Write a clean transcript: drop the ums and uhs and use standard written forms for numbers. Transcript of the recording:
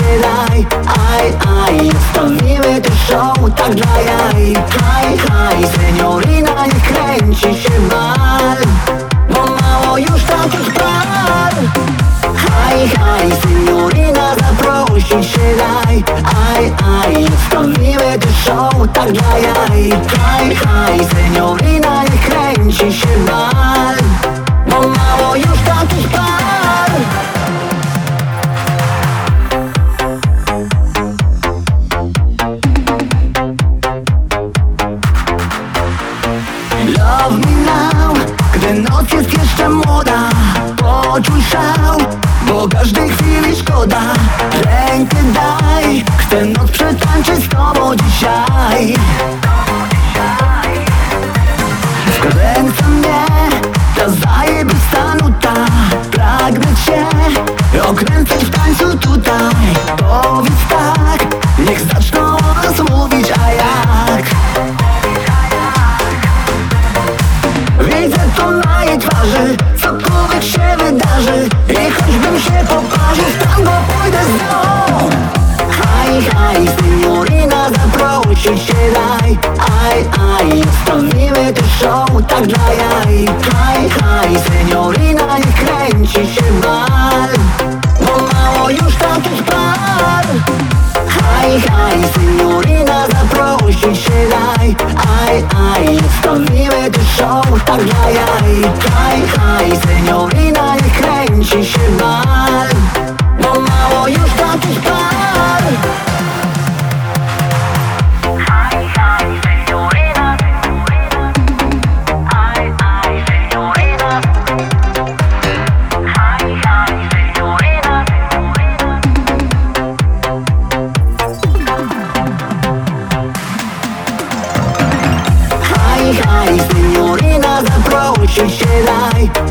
daj. Aj, zostawimy to show tak dla jaj. Haj, seniorina, nie kręci się bal, bo mało już takich par. Haj, seniorina, zaprosić się daj. Aj, zostawimy to show tak dla jaj. Haj, seniorina, nie kręci się bal, bo mało już takich par. Love me now, gdy noc jest jeszcze młoda. Poczuj szał, bo każdej chwili szkoda. Rękę daj, chcę noc przetańczyć z tobą dzisiaj. Wkręca mnie ta zajebista nuta. Pragnę cię okręcać w tańcu tutaj. Powiedz tak, niech zaczną o nas mówić, a jak? Widzę to na jej twarzy, cokolwiek się wydarzy. I choćbym się poparzył, w tango pójdę z nią. Haj, seniorina, zaprosić się daj. Aj, zostawimy to show tak dla jaj. Haj, seniorina, nie kręci się bal, bo mało już takich par. Haj, seniorina, zaprosić się daj. Aj, zostawimy to show tak dla jaj. Haj, seniorina, nie kręci się bal, bo mało już takich par. Haj, seniorina, zaprosić się daj.